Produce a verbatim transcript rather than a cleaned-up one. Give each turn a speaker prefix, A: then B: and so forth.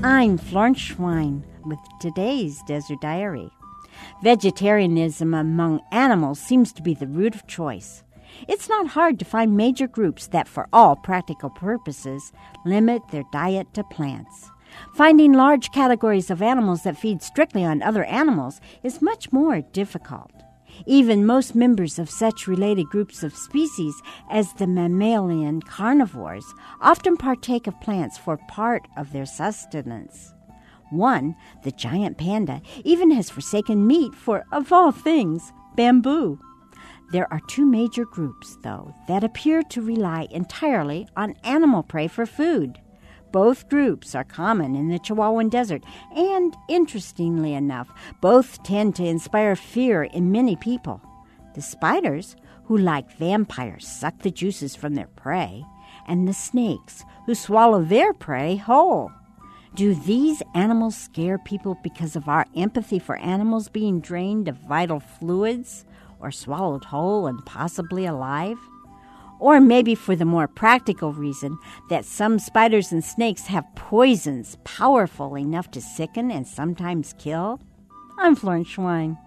A: I'm Florence Schwein with today's Desert Diary. Vegetarianism among animals seems to be the route of choice. It's not hard to find major groups that, for all practical purposes, limit their diet to plants. Finding large categories of animals that feed strictly on other animals is much more difficult. Even most members of such related groups of species as the mammalian carnivores often partake of plants for part of their sustenance. One, the giant panda, even has forsaken meat for, of all things, bamboo. There are two major groups, though, that appear to rely entirely on animal prey for food. Both groups are common in the Chihuahuan Desert, and, interestingly enough, both tend to inspire fear in many people. The spiders, who like vampires suck the juices from their prey, and the snakes, who swallow their prey whole. Do these animals scare people because of our empathy for animals being drained of vital fluids, or swallowed whole and possibly alive? Or maybe for the more practical reason that some spiders and snakes have poisons powerful enough to sicken and sometimes kill? I'm Florence Schwein.